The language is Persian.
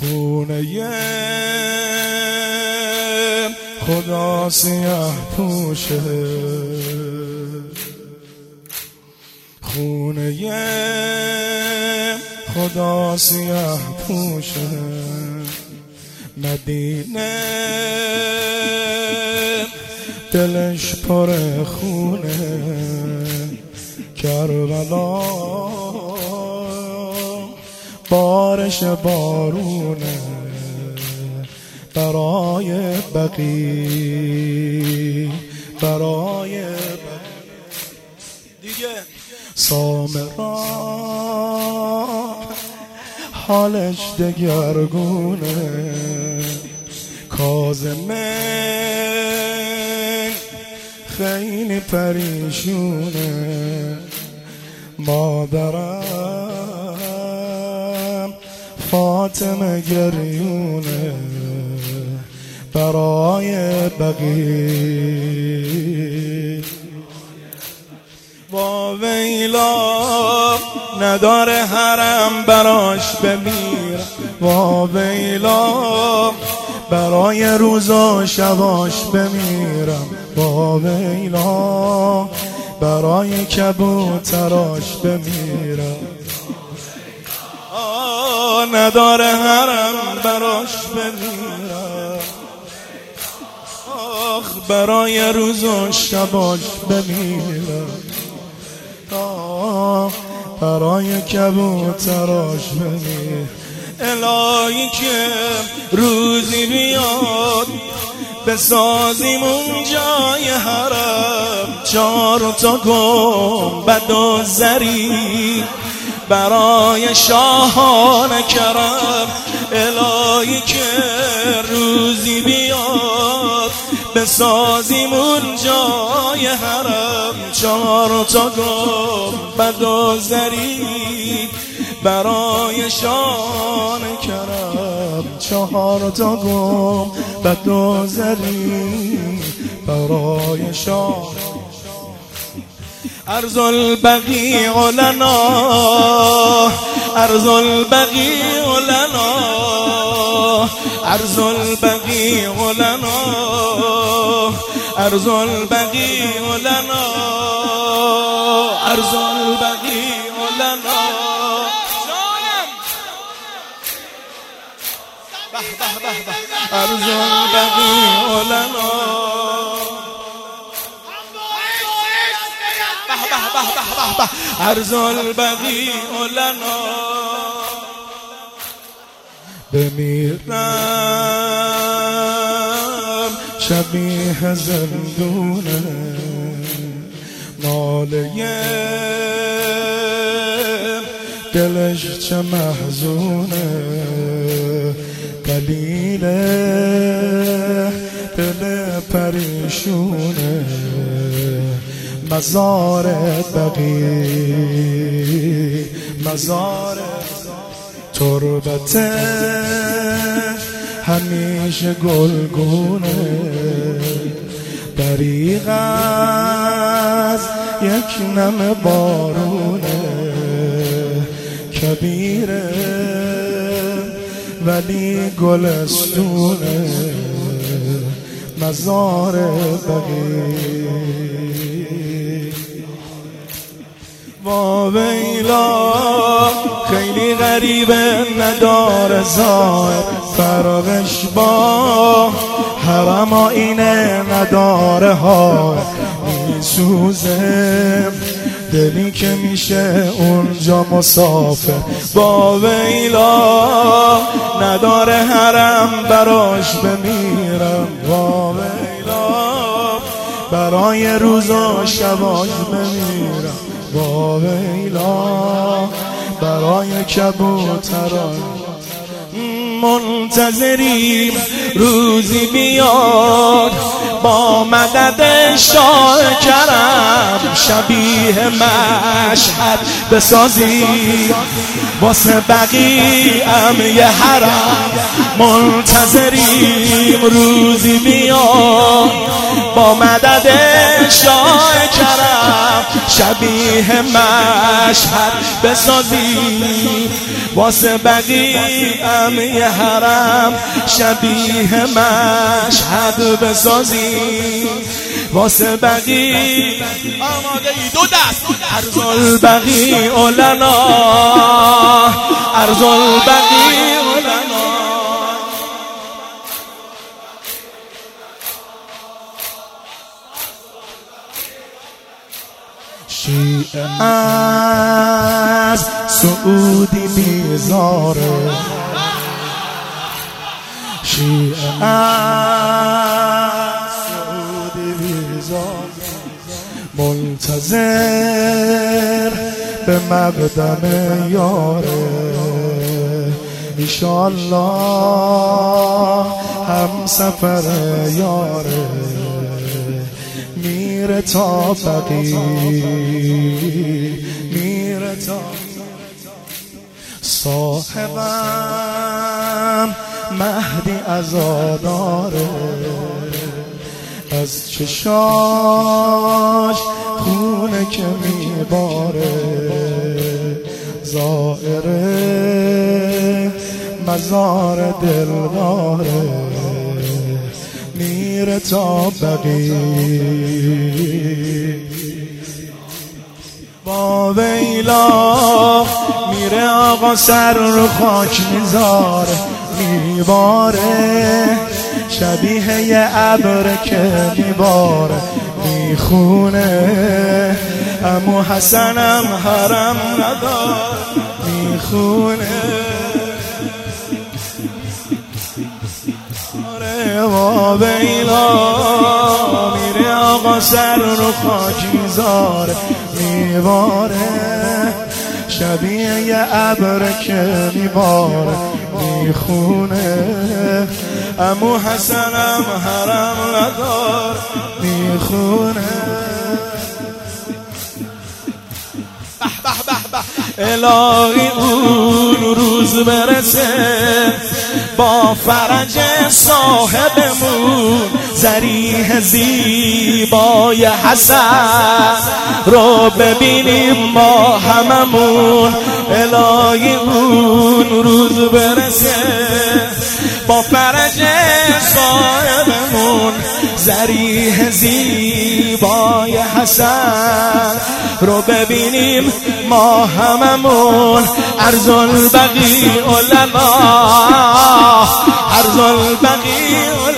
خونه خدا سیاه پوشه، خونه خدا سیاه پوشه، مدینه دلش پر خونه، کربلا بارش بارونه، برای بقی برای دیگه سامرا حالش دگرگونه، کاظمه خیلی پریشونه، مادرم فاطمه گریونه، برای بقی با ویلا نداره حرم براش بمیرم، با ویلا برای روزا شباش بمیرم، با ویلا برای کبوتراش بمیرم، نداره حرم براش بمیرم، برای روز و شباش بمیرم، برای کبوتراش بمیرم. الهی که روزی بیاد بسازیم اون جای حرم، 4 گنبد و زری برای شاهان کرم. الهی که روزی بیاد بسازیم اون جای حرم، 4 گنبد و زری برای شان کرم، 4 گنبد و زری برای شان. ارض البقیع لنا، ارض البقیع لنا، ارض البقیع لنا، ارض البقیع لنا، ارض البقیع لنا. ارض البقیع لنا، ارض البقیع لنا. بمیرم شبیه زندونه، ناله دلش چه محزونه، قلیله دل پریشونه، مزار بقی مزار تربته همیشه گلگونه، دریغ از یک نم بارونه، کبیره ولی گلستونه، مزار بقی. با ویلا خیلی غریبه نداره ظاهر، فرقش با حرم آینه نداره ها، میسوزه دلی که میشه اونجا مسافر. با ویلا نداره حرم براش بمیرم، با ویلا برای روز و شباش بمیرم، با ویلا برای کبوتران. منتظریم روزی بیاد با مدد شاه کرم، شبیه مشهد بسازیم واسه بقیعم یه حرم منتظریم روزی بیاد با مدد شاه کرم شبیه مشهد بسازیم واسه بقیعم یه حرم شبیه مشهد بسازیم واسه بقیع آماده ای دو دست عرض البقیع لنا عرض البقیع لنا شیعه از سعودی بیزاره شیعه از سعودی بیزاره منتظر به مقدم یاره ایشالله هم سفر یاره میره تا بقیع میره تا صاحبم مهدی عزاداره از چشاش خونه که میباره زائره مزار دلداره میره تا بقیع با ویلا میره آقا سر رو خاک میذاره میباره شبیه یه ابر که میباره میخونه امو حسنم حرم ندار میخونه با ویلا میره آقا سر رو خاک میذاره میباره شبیه یه ابر که میباره میخونه امو حسنم حرم ندار میخونه الهی اون روز برسه با فرج صاحبمون ذریح زیبای حسن رو ببینیم ما هممون الهی اون روز برسه با فرج صاحبمون ذریح زیبای حسن رو ببینیم ما هممون عرض البقیع لنا عرض البقیع